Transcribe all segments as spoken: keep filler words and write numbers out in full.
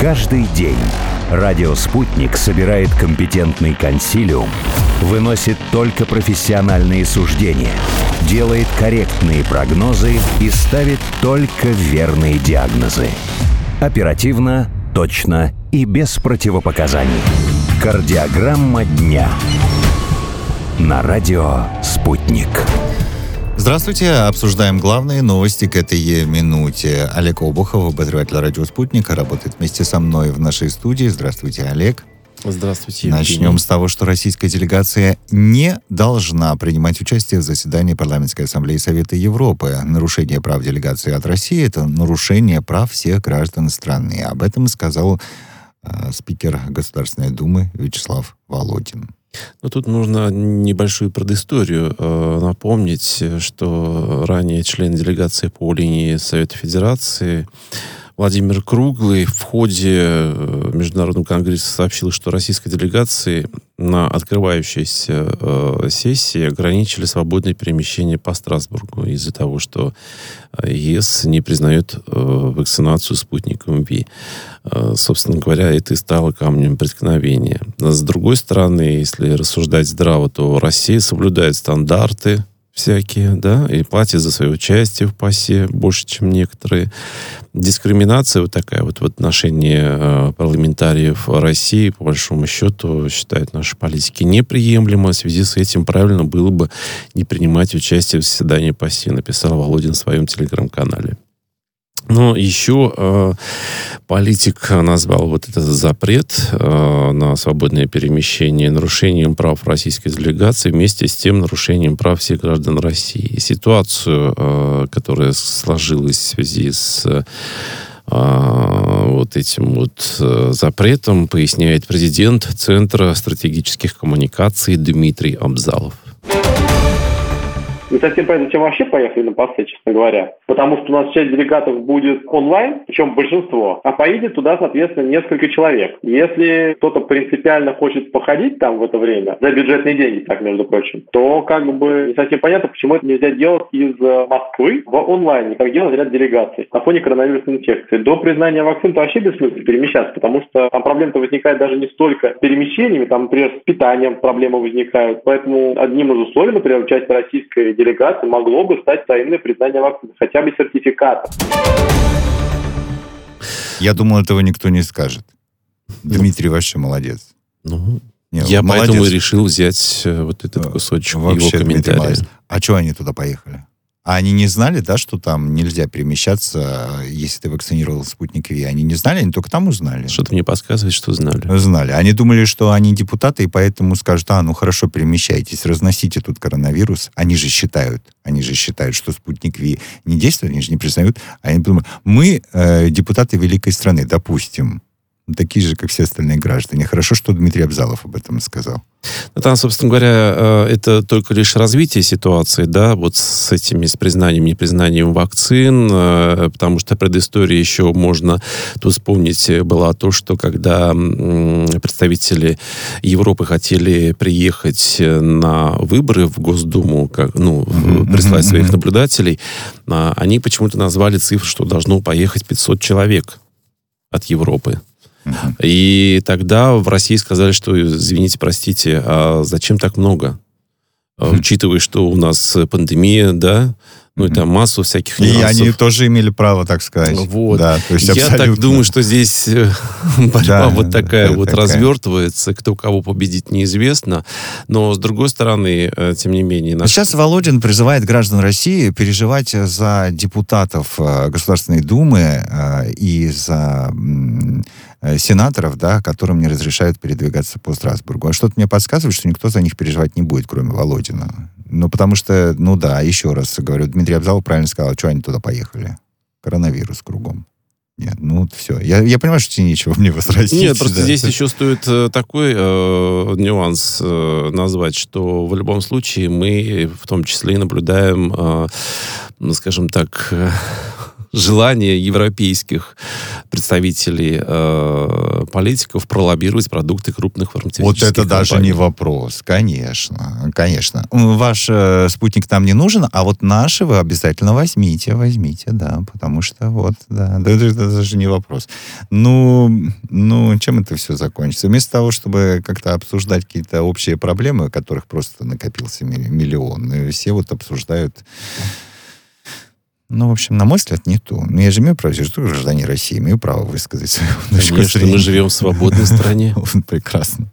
Каждый день радио «Спутник» собирает компетентный консилиум, выносит только профессиональные суждения, делает корректные прогнозы и ставит только верные диагнозы. Оперативно, точно и без противопоказаний. Кардиограмма дня. На радио «Спутник». Здравствуйте. Обсуждаем главные новости к этой минуте. Олег Обухов, обозреватель радио «Спутник», работает вместе со мной в нашей студии. Здравствуйте, Олег. Здравствуйте, Евгений. Начнем с того, что российская делегация не должна принимать участие в заседании Парламентской ассамблеи Совета Европы. Нарушение прав делегации от России – это нарушение прав всех граждан страны. Об этом сказал э, спикер Государственной Думы Вячеслав Володин. Но тут нужно небольшую предысторию э, напомнить, что ранее член делегации по линии Совета Федерации Владимир Круглый в ходе Международного конгресса сообщил, что российской делегации на открывающейся э, сессии ограничили свободное перемещение по Страсбургу из-за того, что ЕС не признает э, вакцинацию спутником Ви. Э, собственно говоря, это и стало камнем преткновения. С другой стороны, если рассуждать здраво, то Россия соблюдает стандарты всякие, да, и платят за свое участие в ПАСЕ больше, чем некоторые. Дискриминация вот такая вот в отношении э, парламентариев России, по большому счету, считают наши политики неприемлемо. В связи с этим правильно было бы не принимать участие в заседании ПАСЕ, написал Володин в своем телеграм-канале. Но еще э, политик назвал вот этот запрет э, на свободное перемещение нарушением прав российской делегации, вместе с тем нарушением прав всех граждан России. И ситуацию, э, которая сложилась в связи с э, вот этим вот э, запретом, поясняет президент Центра стратегических коммуникаций Дмитрий Абзалов. Не совсем понятно, зачем вообще поехали на ПАСЕ, честно говоря. Потому что у нас часть делегатов будет онлайн, причем большинство, а поедет туда, соответственно, несколько человек. Если кто-то принципиально хочет походить там в это время, за бюджетные деньги, так, между прочим, то как бы не совсем понятно, почему это нельзя делать из Москвы в онлайне, как делает ряд делегаций на фоне коронавирусной инфекции. До признания вакцин-то вообще бессмысленно перемещаться, потому что там проблема-то возникает даже не столько с перемещениями, там, например, с питанием проблемы возникают. Поэтому одним из условий, например, участие российской делегации могло бы стать взаимное признание вакцины, хотя бы сертификата. Я думаю, этого никто не скажет. Дмитрий вообще молодец. Ну, Не, я молодец. поэтому и решил взять вот этот кусочек вообще, его комментария. А что они туда поехали? А они не знали, да, что там нельзя перемещаться, если ты вакцинировал спутник Ви? Они не знали, они только там узнали. Что-то мне подсказывает, что знали. Знали. Они думали, что они депутаты, и поэтому скажут: а, ну хорошо, перемещайтесь, разносите тут коронавирус. Они же считают, они же считают, что спутник Ви не действует, они же не признают. Они думают: мы, э, депутаты великой страны, допустим, такие же, как все остальные граждане. Хорошо, что Дмитрий Абзалов об этом сказал. Ну, там, собственно говоря, это только лишь развитие ситуации, да, вот с этими, с признанием, непризнанием вакцин, потому что предыстория еще можно тут вспомнить была то, что когда представители Европы хотели приехать на выборы в Госдуму, как, ну, mm-hmm. прислать своих mm-hmm. наблюдателей, они почему-то назвали цифру, что должно поехать пятьсот человек от Европы. Uh-huh. И тогда в России сказали, что, извините, простите, а зачем так много? Uh-huh. Учитывая, что у нас пандемия, да, ну, uh-huh. и там массу всяких нюансов. И они тоже имели право, так сказать. Вот. Да, то есть я абсолютно... так думаю, что здесь борьба да, вот такая вот такая. развертывается. Кто кого победит, неизвестно. Но, с другой стороны, тем не менее... Наш... Сейчас Володин призывает граждан России переживать за депутатов Государственной Думы и за сенаторов, да, которым не разрешают передвигаться по Страсбургу. А что-то мне подсказывает, что никто за них переживать не будет, кроме Володина. Ну, потому что, ну да, еще раз говорю, Дмитрий Абзалов правильно сказал, что они туда поехали. Коронавирус кругом. Нет, ну все. Я, я понимаю, что тебе нечего мне возразить. Нет, просто да. здесь еще стоит э, такой э, нюанс э, назвать, что в любом случае мы в том числе наблюдаем, э, ну, скажем так, э, желание европейских представителей э, политиков пролоббировать продукты крупных фармацевтических Вот это компаний. даже не вопрос, конечно, конечно. Ваш э, спутник нам не нужен, а вот наши вы обязательно возьмите, возьмите, да, потому что вот, да, да, это, это даже не вопрос. Ну, ну, чем это все закончится? Вместо того, чтобы как-то обсуждать какие-то общие проблемы, у которых просто накопился миллион, и все вот обсуждают. Ну, в общем, на мой взгляд, не то. Но я же имею право, я же тоже гражданин России, имею право высказать свою точку Конечно, зрения. мы живем в свободной стране. Прекрасно.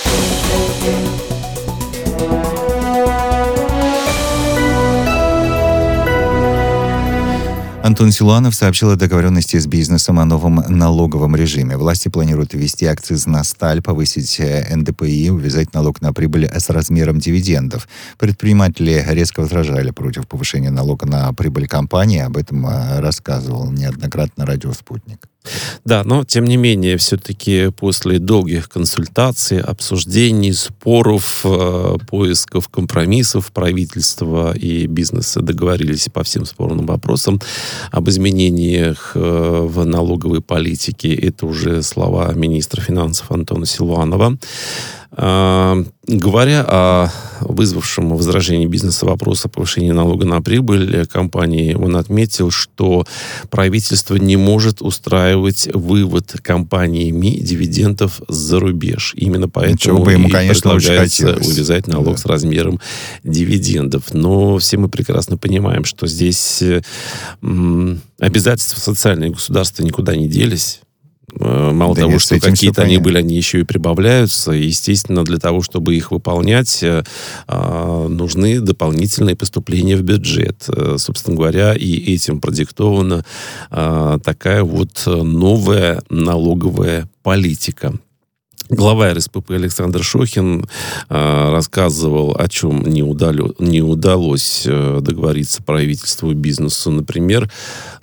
Антон Силуанов сообщил о договоренности с бизнесом о новом налоговом режиме. Власти планируют ввести акциз на сталь, повысить эн дэ пэ и, увязать налог на прибыль с размером дивидендов. Предприниматели резко возражали против повышения налога на прибыль компании. Об этом рассказывал неоднократно радио «Спутник». Да, но, тем не менее, все-таки после долгих консультаций, обсуждений, споров, э, поисков компромиссов правительства и бизнеса договорились по всем спорным вопросам об изменениях э, в налоговой политике. Это уже слова министра финансов Антона Силуанова. Uh, говоря о вызвавшем возражение бизнеса вопрос о повышении налога на прибыль компании, он отметил, что правительство не может устраивать вывод компаниями дивидендов за рубеж. Именно поэтому бы ему, и конечно, предлагается увязать налог да. с размером дивидендов. Но все мы прекрасно понимаем, что здесь м, обязательства социальные государства никуда не делись. Мало да того, нет, что какие-то они были, они еще и прибавляются. И, естественно, для того, чтобы их выполнять, нужны дополнительные поступления в бюджет. Собственно говоря, и этим продиктована такая вот новая налоговая политика. Глава эр эс пэ пэ Александр Шохин э, рассказывал, о чем не, удалё, не удалось э, договориться правительству и бизнесу. Например...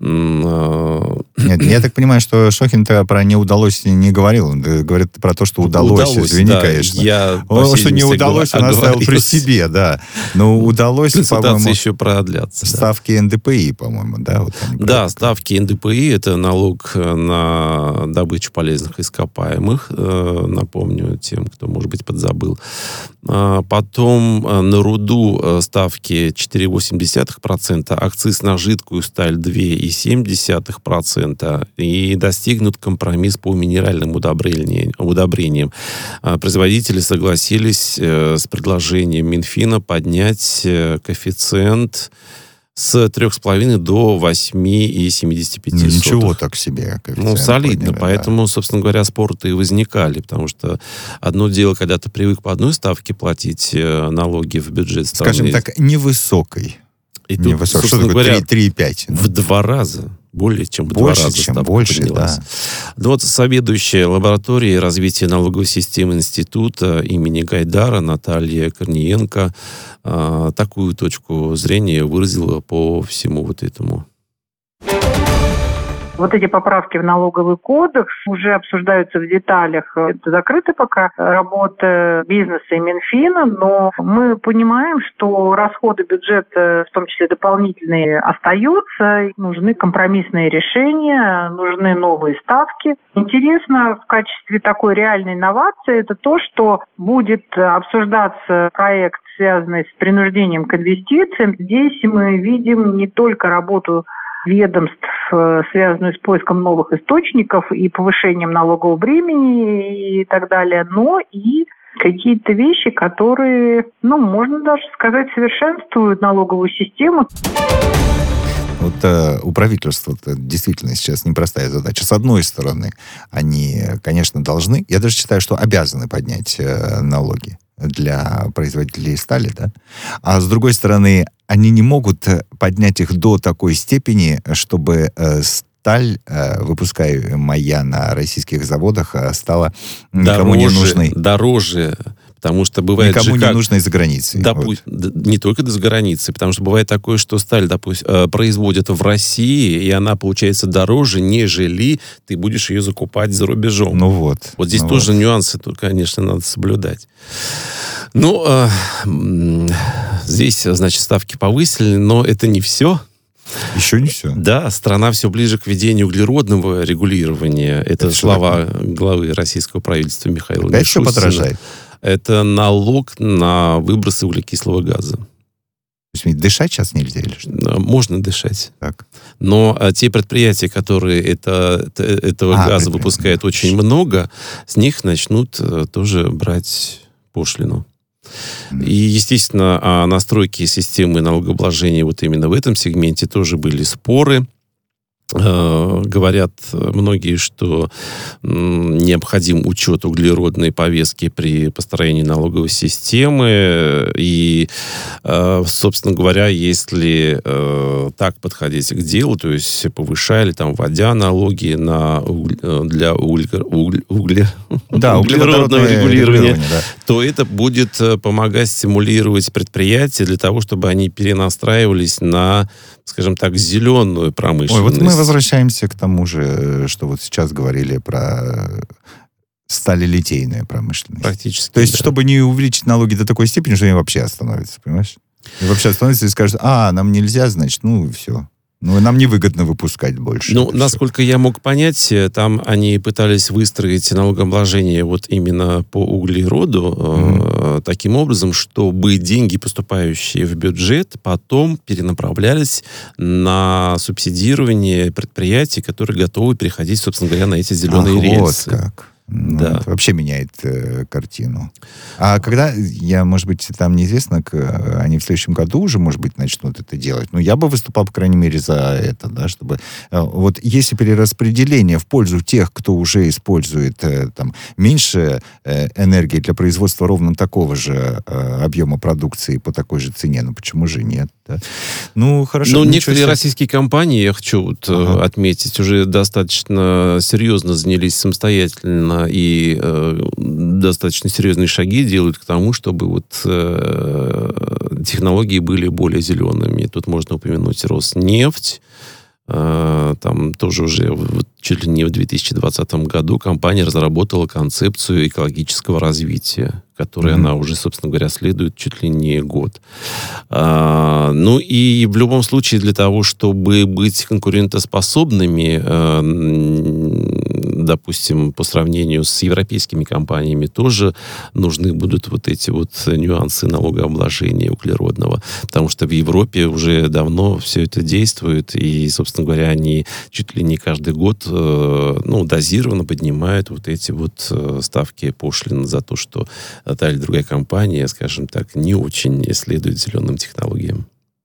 Э, Нет, я так понимаю, что Шохин-то про «не удалось» не говорил. Он говорит про то, что удалось. удалось Извини, да, конечно. Я, он, что не удалось, он оставил при себе, да. Но удалось, по-моему... еще продлятся. Ставки да. эн дэ пэ и, по-моему, да? Вот да, ставки эн дэ пэ и — это налог на добычу полезных ископаемых, э, напомню тем, кто, может быть, подзабыл. А потом на руду ставки четыре целых восемь десятых процента, акциз на жидкую сталь два целых семь десятых процента, и достигнут компромисс по минеральным удобрениям. удобрениям. Производители согласились с предложением Минфина поднять коэффициент с трех с половиной до восьми целых семидесяти пяти сотых. Ничего так себе. Ну, солидно. Подняли, поэтому, да. собственно говоря, споры-то и возникали. Потому что одно дело, когда ты привык по одной ставке платить налоги в бюджет страны. Скажем так, невысокой. И тут, невысокой. Что такое три и пять? В два раза. Более чем в больше, два раза чем ставка больше, поднялась. Да. Вот заведующая лабораторией развития налоговой системы института имени Гайдара Наталья Корниенко а, такую точку зрения выразила по всему вот этому. Вот эти поправки в налоговый кодекс уже обсуждаются в деталях. Это закрыта пока работа бизнеса и Минфина, но мы понимаем, что расходы бюджета, в том числе дополнительные, остаются. Нужны компромиссные решения, нужны новые ставки. Интересно в качестве такой реальной инновации это то, что будет обсуждаться проект, связанный с принуждением к инвестициям. Здесь мы видим не только работу ведомств, связанную с поиском новых источников и повышением налогового бремени и так далее, но и какие-то вещи, которые, ну, можно даже сказать, совершенствуют налоговую систему. Вот э, у правительства действительно сейчас непростая задача. С одной стороны, они, конечно, должны, я даже считаю, что обязаны поднять э, налоги для производителей стали, да, а с другой стороны, они не могут поднять их до такой степени, чтобы э, сталь, э, выпускаемая на российских заводах, стала никому дороже, не нужной. Дороже. Потому что бывает Никому же не как, нужно из-за границы. Допу- вот. Не только из-за границы, потому что бывает такое, что сталь, допустим, производят в России, и она получается дороже, нежели ты будешь ее закупать за рубежом. Ну вот. Вот здесь ну тоже вот. нюансы, тут, конечно, надо соблюдать. Ну, э, здесь, значит, ставки повысили, но это не все. Еще не все. Да, страна все ближе к введению углеродного регулирования. Это, Это слова главы российского правительства Михаила Опять Мишустина. все подорожает. Это налог на выбросы углекислого газа. То есть дышать сейчас нельзя или что? Можно дышать. Так. Но а, те предприятия, которые это, это, этого а, газа выпускают очень много, с них начнут а, тоже брать пошлину. Mm. И, естественно, о настройке системы налогообложения вот именно в этом сегменте тоже были споры. Э, говорят многие, что м, необходим учет углеродной повестки при построении налоговой системы. И, э, собственно говоря, если э, так подходить к делу, то есть повышая или там, вводя налоги на угль, для угль, угль, угле, да, углеродного регулирования, регулирование, да. то это будет помогать стимулировать предприятия для того, чтобы они перенастраивались на, скажем так, зеленую промышленность. Ой, вот мы возвращаемся к тому же, что вот сейчас говорили про сталелитейную промышленность. Практически. То есть, да. чтобы не увеличить налоги до такой степени, что они вообще остановятся, понимаешь? И вообще остановятся и скажут, а, нам нельзя, значит, ну, все. Ну, нам невыгодно выпускать больше. Ну, насколько я мог понять, там они пытались выстроить налогообложение вот именно по углероду mm-hmm. э, таким образом, чтобы деньги, поступающие в бюджет, потом перенаправлялись на субсидирование предприятий, которые готовы переходить, собственно говоря, на эти зеленые Ах, рельсы. Вот как. Ну, да. Это вообще меняет э, картину. А когда, я, может быть, там неизвестно, к, они в следующем году уже, может быть, начнут это делать. Но я бы выступал, по крайней мере, за это, да, чтобы... Э, вот если перераспределение в пользу тех, кто уже использует э, там, меньше э, энергии для производства ровно такого же э, объема продукции по такой же цене, ну почему же нет? Да? Ну, хорошо. Ну, некоторые себе... российские компании, я хочу вот, ага. отметить, уже достаточно серьезно занялись самостоятельно и э, достаточно серьезные шаги делают к тому, чтобы вот э, технологии были более зелеными. Тут можно упомянуть Роснефть. Э, там тоже уже вот, чуть ли не в две тысячи двадцатом году компания разработала концепцию экологического развития, которой mm-hmm. она уже, собственно говоря, следует чуть ли не год. А, ну и в любом случае для того, чтобы быть конкурентоспособными, а, допустим, по сравнению с европейскими компаниями, тоже нужны будут вот эти вот нюансы налогообложения углеродного. Потому что в Европе уже давно все это действует, и, собственно говоря, они чуть ли не каждый год ну, дозированно поднимают вот эти вот ставки пошлин за то, что та или другая компания, скажем так, не очень следует зеленым технологиям.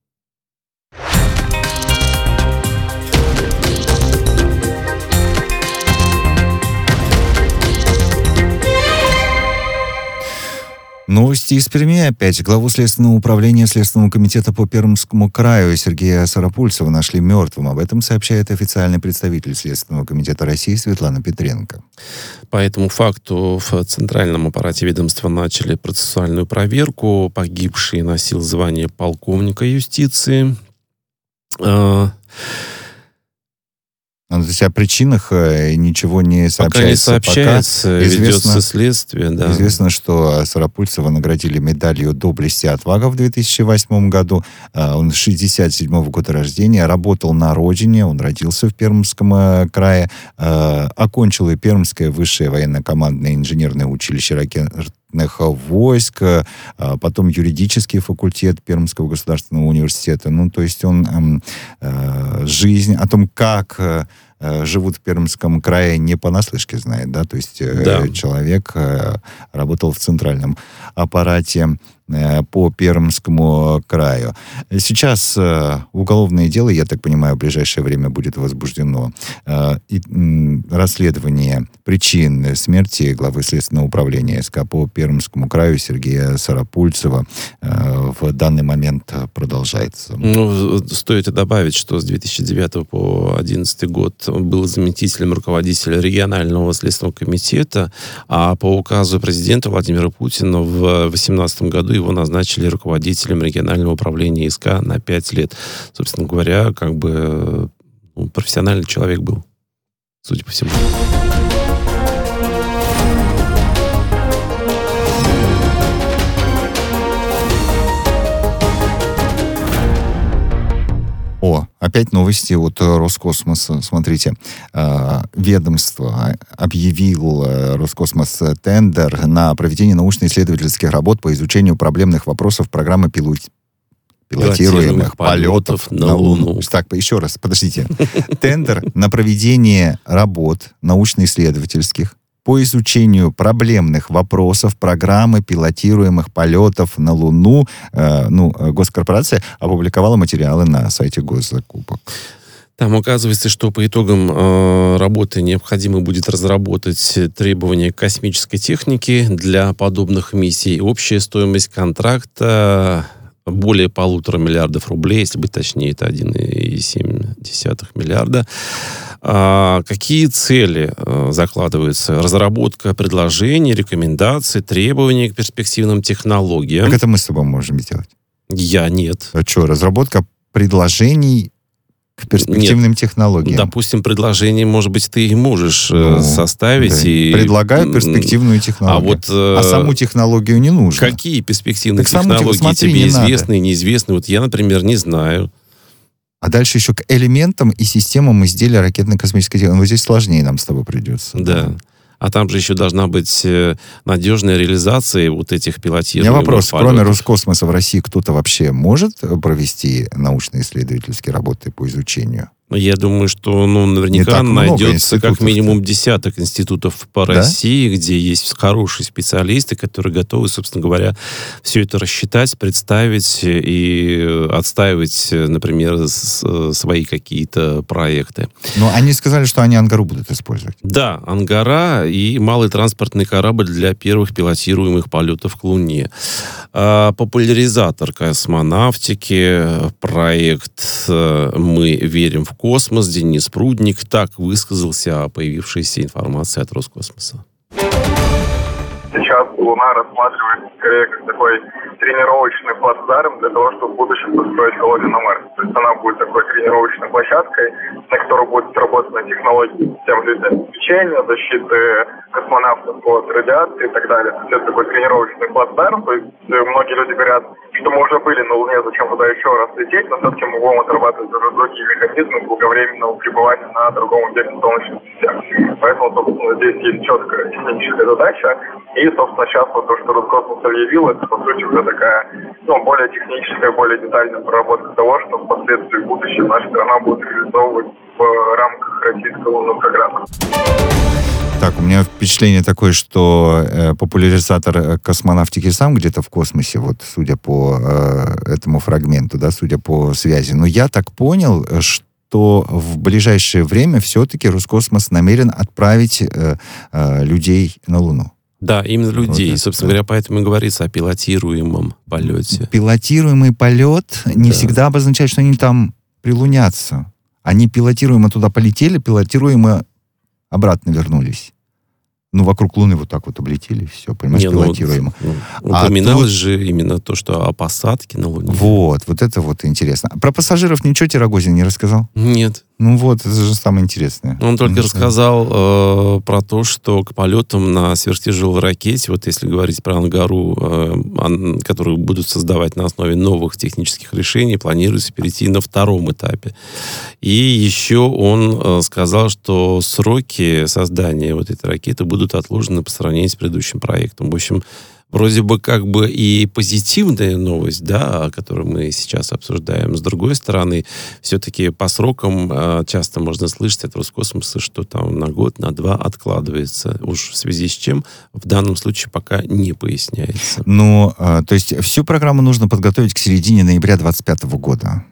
Новости из Перми опять. Главу Следственного управления Следственного комитета по Пермскому краю Сергея Сарапульцева нашли мертвым. Об этом сообщает официальный представитель Следственного комитета России Светлана Петренко. По этому факту в центральном аппарате ведомства начали процессуальную проверку. Погибший носил звание полковника юстиции. То есть о причинах ничего не сообщается. Пока не сообщается, пока ведется известно, следствие. Да. Известно, что Сарапульцева наградили медалью «Доблесть и отвага» в две тысячи восьмом году. Он шестьдесят седьмого года рождения, работал на родине, он родился в Пермском крае, окончил и Пермское высшее военно-командное инженерное училище ракетных войск, потом юридический факультет Пермского государственного университета. Ну, то есть он э, жизнь, о том, как э, живут в Пермском крае, не понаслышке знает, да, то есть э, да. человек э, работал в центральном аппарате э, по Пермскому краю. Сейчас э, уголовное дело, я так понимаю, в ближайшее время будет возбуждено. Э, и, э, расследование причин смерти главы Следственного управления СК по Пермскому краю Сергея Сарапульцева э, в данный момент продолжается. Ну, стоит добавить, что с две тысячи девятого по две тысячи одиннадцатый год был заместителем руководителя регионального следственного комитета, а по указу президента Владимира Путина в две тысячи восемнадцатом году его назначили руководителем регионального управления СК на пять лет. Собственно говоря, как бы ну, профессиональный человек был, судя по всему. О, Опять новости от Роскосмоса. Смотрите, ведомство объявил Роскосмос тендер на проведение научно-исследовательских работ по изучению проблемных вопросов программы пилот... пилотируемых полетов на Луну. Так, еще раз, подождите. Тендер на проведение работ научно-исследовательских по изучению проблемных вопросов программы пилотируемых полетов на Луну. Э, ну, госкорпорация опубликовала материалы на сайте госзакупок. Там указывается, что по итогам э, работы необходимо будет разработать требования к космической технике для подобных миссий. Общая стоимость контракта более полутора миллиардов рублей, если быть точнее, это один целых семь десятых миллиарда. А какие цели а, закладываются? Разработка предложений, рекомендаций, требований к перспективным технологиям. Как это мы с тобой можем сделать? Я нет. А что, разработка предложений к перспективным нет. технологиям? Допустим, предложение, может быть, ты и можешь ну, составить. Да. И... Предлагают перспективную технологию. А, вот, э... а саму технологию не нужно. Какие перспективные так технологии смотри, тебе известны надо. и неизвестны? Вот я, например, не знаю. А дальше еще к элементам и системам изделия ракетно-космической технологии. Вот здесь сложнее нам с тобой придется. Да. А там же еще должна быть надежная реализация вот этих пилотируемых. У меня вопрос. полетов. Кроме Роскосмоса в России кто-то вообще может провести научно-исследовательские работы по изучению? Я думаю, что ну, наверняка найдется как минимум десяток институтов по да? России, где есть хорошие специалисты, которые готовы, собственно говоря, все это рассчитать, представить и отстаивать, например, свои какие-то проекты. Но они сказали, что они Ангару будут использовать. Да, Ангара и малый транспортный корабль для первых пилотируемых полетов к Луне. Популяризатор космонавтики, проект «Мы верим в космос», Денис Прудник так высказался о появившейся информации от Роскосмоса. Сейчас Луна рассматривается скорее как такой тренировочный плацдарм для того, чтобы в будущем построить колонию на Марсе. То есть она будет такой тренировочной площадкой, на которой будут разработаны технологии тем людям лечения, защиты космонавтов от радиации и так далее. То есть это такой тренировочный плацдарм. То есть многие люди говорят, что мы уже были на Луне, зачем туда еще раз лететь, но все-таки мы будем отрабатывать уже другие механизмы долговременного пребывания на другом объекте Солнечной системы. Поэтому, собственно, здесь есть четкая техническая задача. И, собственно, сейчас вот то, что Роскосмос объявил, это, по сути, уже такая, ну, более техническая, более детальная проработка того, что впоследствии в будущем наша страна будет реализовывать в рамках российского лунного программы. Так, у меня впечатление такое, что э, популяризатор космонавтики сам где-то в космосе, вот, судя по э, этому фрагменту, да, судя по связи. Но я так понял, что в ближайшее время все-таки Роскосмос намерен отправить э, э, людей на Луну. Да, именно людей. Вот, собственно да. говоря, поэтому и говорится о пилотируемом полете. Пилотируемый полет не да. всегда обозначает, что они там прилунятся. Они пилотируемо туда полетели, пилотируемо обратно вернулись. Ну, вокруг Луны вот так вот облетели, все, понимаешь, не, пилотируемо. Ну, вот, упоминалось а тут... же именно то, что о посадке на Луне. Вот, вот это вот интересно. Про пассажиров ничего тебе Рогозин не рассказал? Нет. Ну вот, это же самое интересное. Он только mm-hmm. рассказал э, про то, что к полетам на сверхтяжелой ракете, вот если говорить про Ангару, э, ан, которые будут создавать на основе новых технических решений, планируется перейти на втором этапе. И еще он э, сказал, что сроки создания вот этой ракеты будут отложены по сравнению с предыдущим проектом. В общем, вроде бы как бы и позитивная новость, да, которую мы сейчас обсуждаем. С другой стороны, все-таки по срокам э, часто можно слышать от Роскосмоса, что там на год, на два откладывается. Уж в связи с чем в данном случае пока не поясняется. Ну, э, то есть всю программу нужно подготовить к середине ноября двадцать пятого года.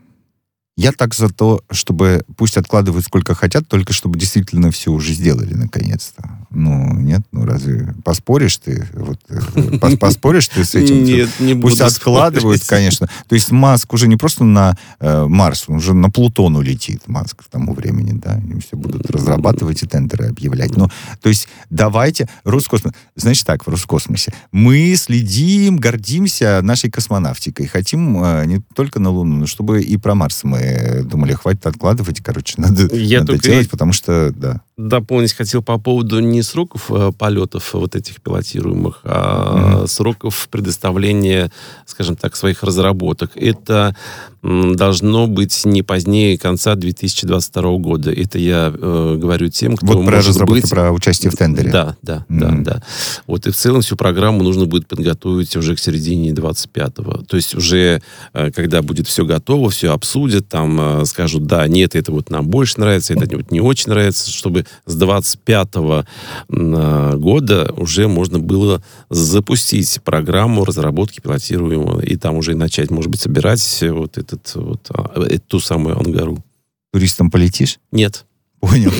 Я так за то, чтобы пусть откладывают сколько хотят, только чтобы действительно все уже сделали наконец-то. Ну, нет, ну разве поспоришь ты? Вот, поспоришь ты с этим? Нет, не буду. Пусть откладывают, конечно. То есть Маск уже не просто на э, Марс, он уже на Плутон улетит, Маск к тому времени, да, и все будут разрабатывать и тендеры объявлять. Ну, то есть давайте, Роскосмос, значит так, в Роскосмосе, мы следим, гордимся нашей космонавтикой, хотим э, не только на Луну, но чтобы и про Марс мы думали, хватит откладывать, короче, надо, Я надо делать, потому что, да. Дополнить хотел по поводу не сроков э, полетов вот этих пилотируемых, а mm-hmm. сроков предоставления, скажем так, своих разработок. Это должно быть не позднее конца две тысячи двадцать второго года. Это я э, говорю тем, кто вот про может разработку, быть... про участие в тендере. Да, да, mm-hmm. да, да. Вот и в целом всю программу нужно будет подготовить уже к середине двадцать пятого. То есть уже, э, когда будет все готово, все обсудят, там э, скажут, да, нет, это вот нам больше нравится, это вот не очень нравится, чтобы с двадцать пятого э, года уже можно было запустить программу разработки пилотируемого, и там уже начать, может быть, собирать вот этот вот, эту самую ангару. Туристом полетишь? Нет. Понял.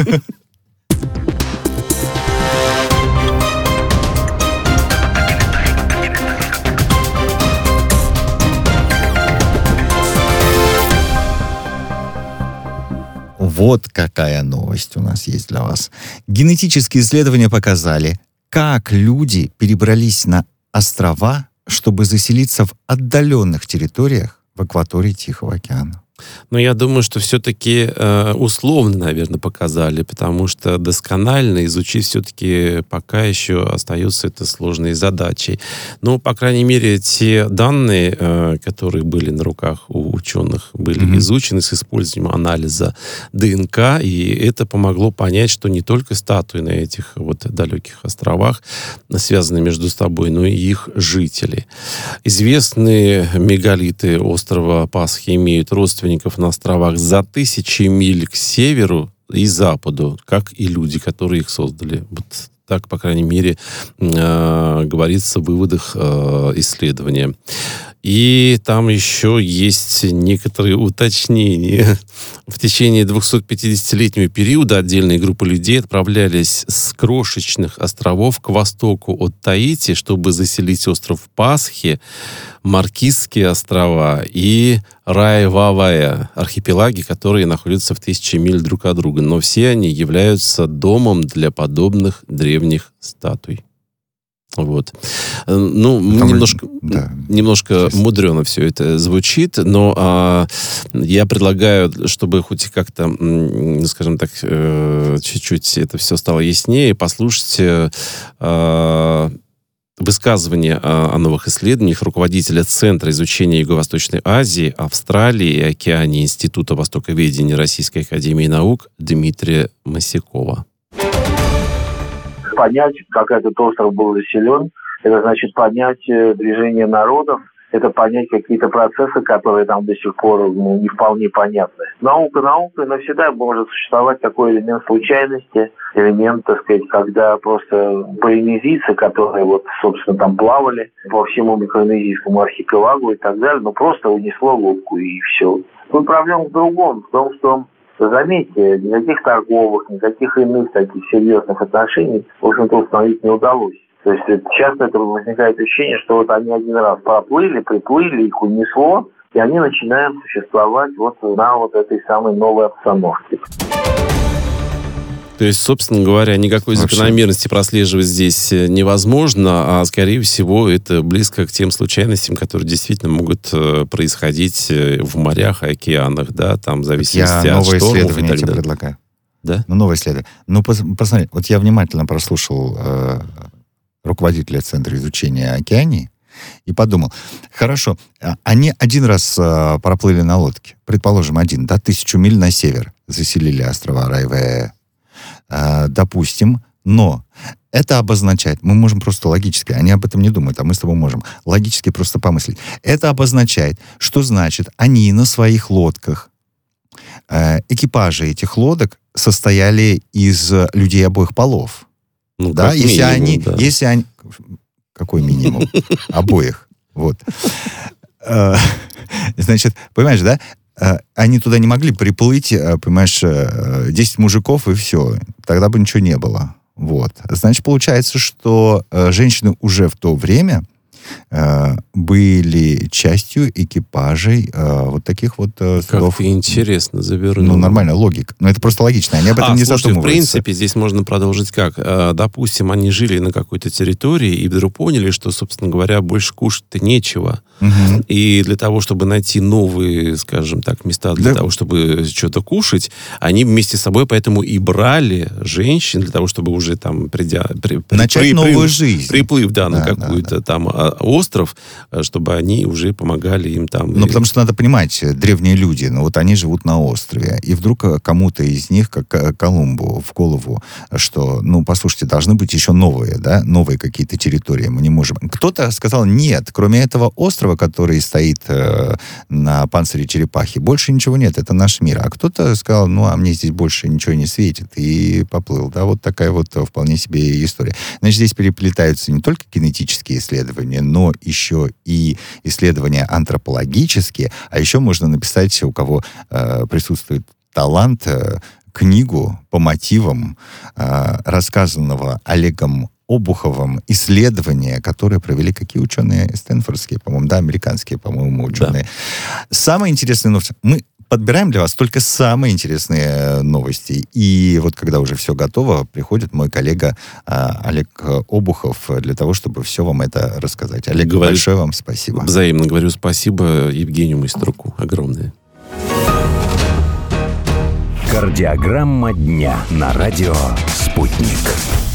Вот какая новость у нас есть для вас. Генетические исследования показали, как люди перебрались на острова, чтобы заселиться в отдаленных территориях в акватории Тихого океана. Но я думаю, что все-таки э, условно, наверное, показали, потому что досконально изучить все-таки пока еще остается это сложной задачей. Но, по крайней мере, те данные, э, которые были на руках у ученых, были mm-hmm. изучены с использованием анализа ДНК, и это помогло понять, что не только статуи на этих вот далеких островах связаны между собой, но и их жители. Известные мегалиты острова Пасхи имеют родственников на островах за тысячи миль к северу и западу, как и люди, которые их создали. Вот так, по крайней мере, э, говорится в выводах э, исследования. И там еще есть некоторые уточнения. В течение двухсотпятидесятилетнего периода отдельные группы людей отправлялись с крошечных островов к востоку от Таити, чтобы заселить остров Пасхи, Маркизские острова и Райвавая, архипелаги, которые находятся в тысячи миль друг от друга. Но все они являются домом для подобных древних статуй. Вот. Ну, Там, немножко, да, немножко мудрено все это звучит, но а, я предлагаю, чтобы хоть как-то, скажем так, э, чуть-чуть это все стало яснее, послушать э, высказывание о, о новых исследованиях руководителя Центра изучения Юго-Восточной Азии, Австралии и Океании Института Востоковедения Российской Академии Наук Дмитрия Масякова. Понять, как этот остров был заселен, это значит понять движение народов, это понять какие-то процессы, которые там до сих пор ну, не вполне понятны. Наука наукой, но всегда может существовать такой элемент случайности, элемент, так сказать, когда просто полинезийцы, которые вот, собственно, там плавали по всему микронезийскому архипелагу и так далее, ну просто унесло лодку и все. Тут проблема в другом, в том, что заметьте, никаких торговых, никаких иных таких серьезных отношений, в общем-то, установить не удалось. То есть часто это возникает ощущение, что вот они один раз проплыли, приплыли, их унесло, и они начинают существовать вот на вот этой самой новой обстановке. То есть, собственно говоря, никакой Вообще. закономерности прослеживать здесь невозможно, а, скорее всего, это близко к тем случайностям, которые действительно могут происходить в морях и океанах, да, там, в зависимости я от штормов и так далее. Я новое исследование тебе предлагаю. Да? Ну, новое исследование. Ну, пос, посмотри, вот я внимательно прослушал э, руководителя Центра изучения океании и подумал, хорошо, они один раз э, проплыли на лодке, предположим, один, да, тысячу миль на север, заселили острова Райве, э, допустим, но это обозначает, мы можем просто логически, они об этом не думают, а мы с тобой можем логически просто помыслить. Это обозначает, что значит, они на своих лодках, э, экипажи этих лодок состояли из людей обоих полов. Ну, да, если минимум, они, да. если они, какой минимум? Обоих. Вот. Значит, понимаешь, да? Они туда не могли приплыть, понимаешь, десять мужиков и все. Тогда бы ничего не было. Вот. Значит, получается, что женщины уже в то время были частью экипажей э, вот таких вот э, судов. Как ты интересно завернул. Ну, нормально, логика. Но это просто логично, они об этом а, не слушайте, задумываются. В принципе, здесь можно продолжить как? Допустим, они жили на какой-то территории и вдруг поняли, что, собственно говоря, больше кушать-то нечего. Угу. И для того, чтобы найти новые, скажем так, места для да. того, чтобы что-то кушать, они вместе с собой поэтому и брали женщин для того, чтобы уже там, придя... При, Начать при, новую при, жизнь. Приплыв, да, да на какую-то да, да. там остров, чтобы они уже помогали им там. Ну, потому что надо понимать, древние люди, ну, вот они живут на острове, и вдруг кому-то из них, как Колумбу, в голову, что, ну, послушайте, должны быть еще новые, да, новые какие-то территории, мы не можем. Кто-то сказал, нет, кроме этого острова, который стоит э, на панцире черепахи, больше ничего нет, это наш мир. А кто-то сказал, ну, а мне здесь больше ничего не светит, и поплыл, да, вот такая вот вполне себе история. Значит, здесь переплетаются не только генетические исследования, но еще и исследования антропологические, а еще можно написать, у кого э, присутствует талант, э, книгу по мотивам э, рассказанного Олегом Обуховым исследования, которые провели какие ученые? Стэнфордские, по-моему, да, американские, по-моему, ученые. Да. Самые интересные новости. Мы подбираем для вас только самые интересные новости. И вот когда уже все готово, приходит мой коллега а, Олег Обухов для того, чтобы все вам это рассказать. Олег, говорю, большое вам спасибо. Взаимно говорю спасибо Евгению Майструку. Огромное. Кардиограмма дня на радио «Спутник».